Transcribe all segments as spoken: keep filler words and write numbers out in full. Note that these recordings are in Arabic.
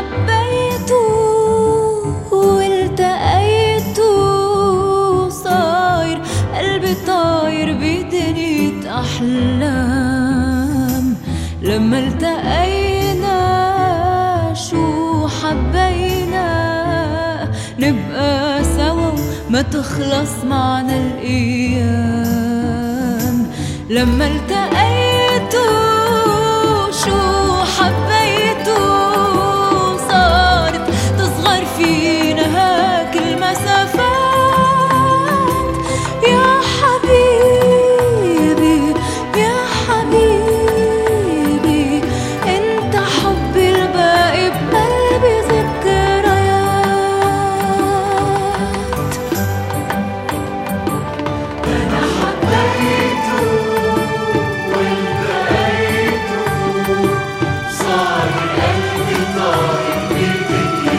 حبيته والتقيته صاير قلبي طاير بدنيا أحلام. لما التقينا شو حبينا نبقى سوا ما تخلص معنا الأيام. لما التقيتو شو حبيتو صارت تصغر فينا هاك المسافات. يا حبيبي يا حبيبي انت حبي الباقي بقلبي ذكريات. أنا حبيته والتقيته صار قلبي طاير بدنيا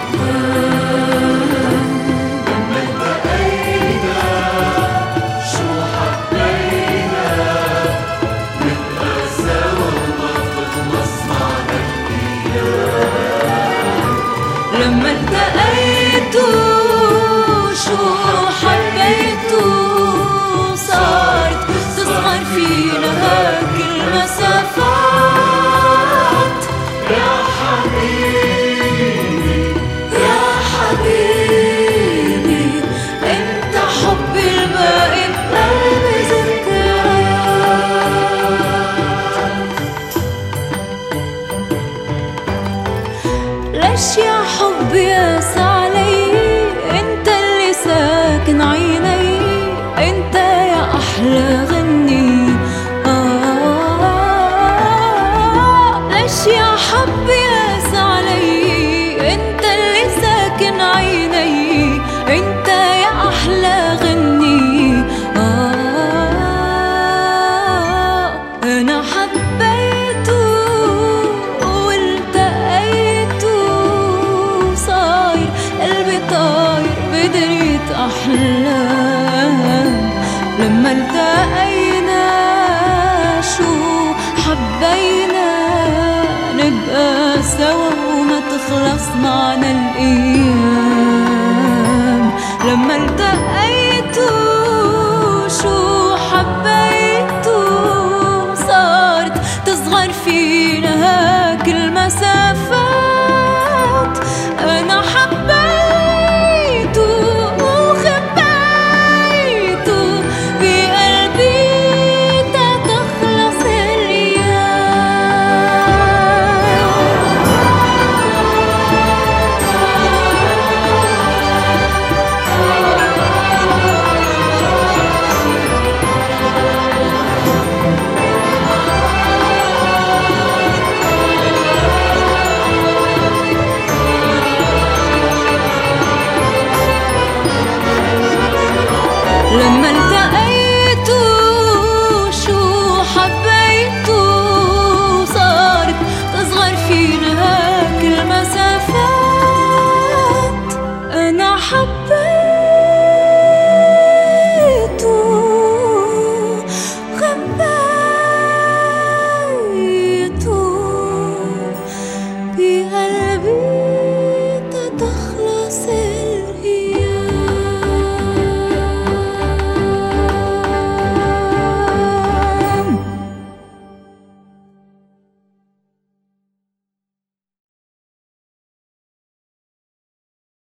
أحلام. لما التقينا شو حبينا نبقى سوا وما تخلص معنا الأيام. لما التقيتو شو حبيتو صارت تصغر فينا هاك المسافات. يا حبيبي يا حبيبي انت حبي الباقي بقلبي ذكريات. ليش يا حبي قاسى علي انت اللي ساكن عيني انت يا احلى غني. آه ليش يا حبي قاسى علي انت اللي ساكن عيني انت يا احلى غني. آه انا حبيته والتقيته صاير قلبي طاير بدنيا أحلام. لما التقينا شو حبينا نبقى سوا وما تخلص معنا الأيام. لما التقيتو شو حبيتو صارت تصغر فينا هاك المسافات. أنا حبيته وخبيته بقلبي تا تخلص لما التقيتو شو حبيتو صارت تصغر فينا هاك المسافات. أنا حبيت